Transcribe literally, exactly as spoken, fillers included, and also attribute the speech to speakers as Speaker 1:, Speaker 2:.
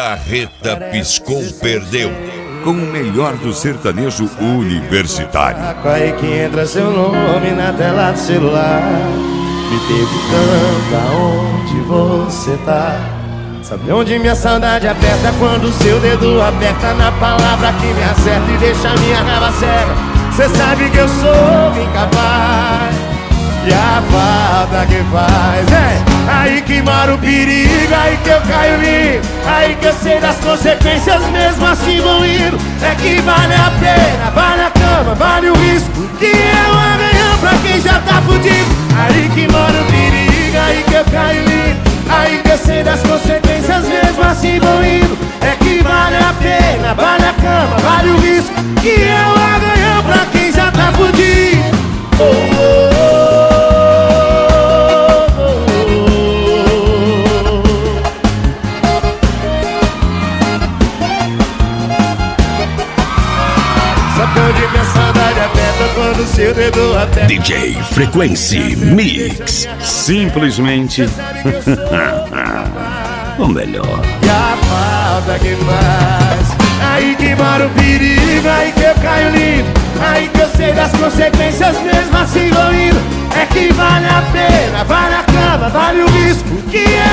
Speaker 1: Carreta piscou, perdeu. Com o melhor do sertanejo universitário.
Speaker 2: Aí que entra seu nome na tela do celular. Me perguntando aonde você tá. Sabe onde minha saudade aperta quando seu dedo aperta na palavra que me acerta e deixa minha raiva cega. Cê sabe que eu sou incapaz. E a falta que faz é aí que mora o perigo, aí que eu caio lindo, aí que eu sei das consequências mesmo assim vou indo. É que vale a pena, vale a cama, vale o risco, que é um amanhã pra quem já tá fudido. Aí que mora o perigo, aí que eu caio lindo, aí que eu sei das consequências mesmo assim vou indo. É que vale a pena, vale a cama, vale o risco, que é um amanhã pra quem já tá fudido. Oh, oh, oh. Onde minha saudade aperta quando seu dedo aperta.
Speaker 1: D J Frequency Mix.
Speaker 3: Simplesmente o melhor.
Speaker 2: E a falta que faz. Aí que mora o perigo, aí que eu caio lindo, aí que eu sei das consequências mesmo assim vou indo. É que vale a pena, vale a cama, vale o risco, que é